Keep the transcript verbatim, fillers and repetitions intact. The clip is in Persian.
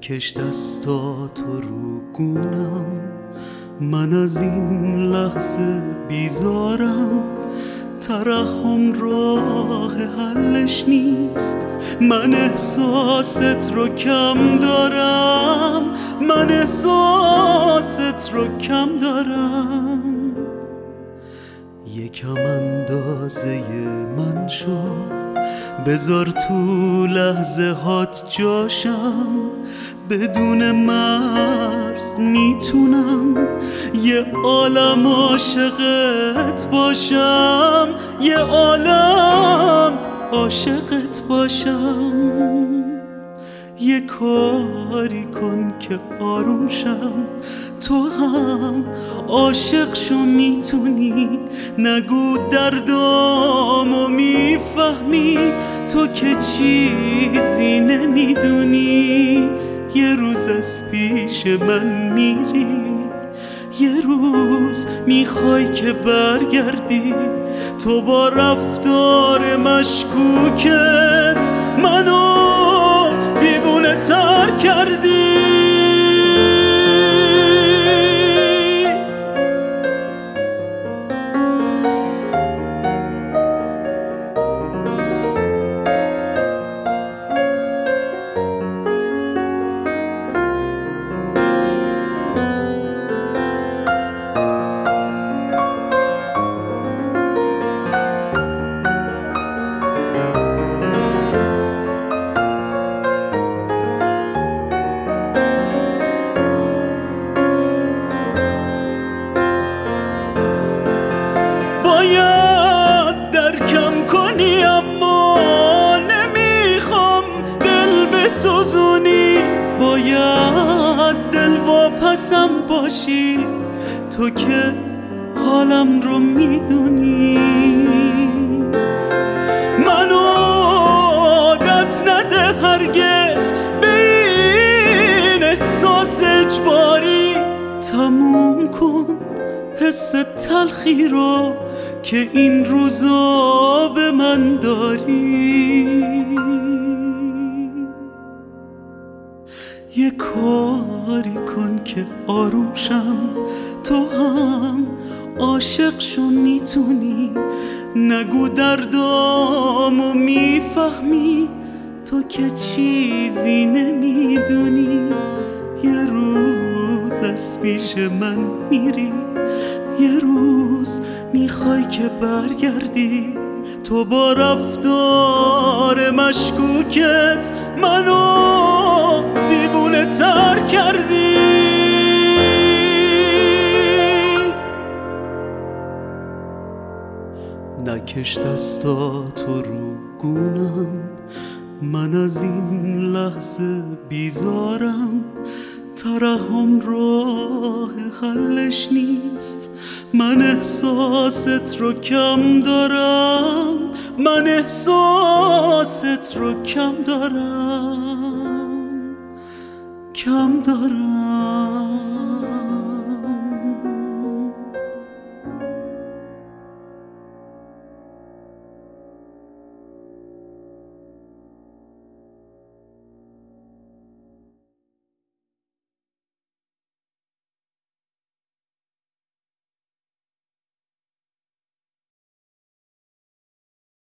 نکش دستاتو رو گونم، من از این لحظه بیزارم. ترحم راه حلش نیست، من احساست رو کم دارم، من احساست رو کم دارم. یکم اندازه من شو، بذار تو لحظه هات جاشم. بدون مرز میتونم یه عالم عاشقت باشم، یه عالم عاشقت باشم. یه کاری کن که آروم شم، تو هم عاشق شو میتونی. نگو دردامو میفهمی، تو که چیزی نمیدونی. یه روز از پیش من میری، یه روز میخوای که برگردی. تو با رفتار مشکوکت منو دیوونه تر کردی. باید درکم کنی اما نمیخوام دل بسوزونی. باید دل واپسم باشی، تو که حالم رو میدونی. منو عادت نده هرگز به این احساس اجباری. تموم کن حس تلخی رو که این روزا به من داری. یه کاری کن که آروم شم، تو هم عاشق شو میتونی. نگو دردامو میفهمی، تو که چیزی نمیدونی. یه روز از پیش من میری، یه روز میخوای که برگردی. تو با رفتار مشکوکت منو دیوونه تر کردی. نکش دستاتو رو گونم، من از این لحظه بیزارم. ترحم راه حلش نیست، من احساست رو کم دارم، من احساست رو کم دارم، کم دارم.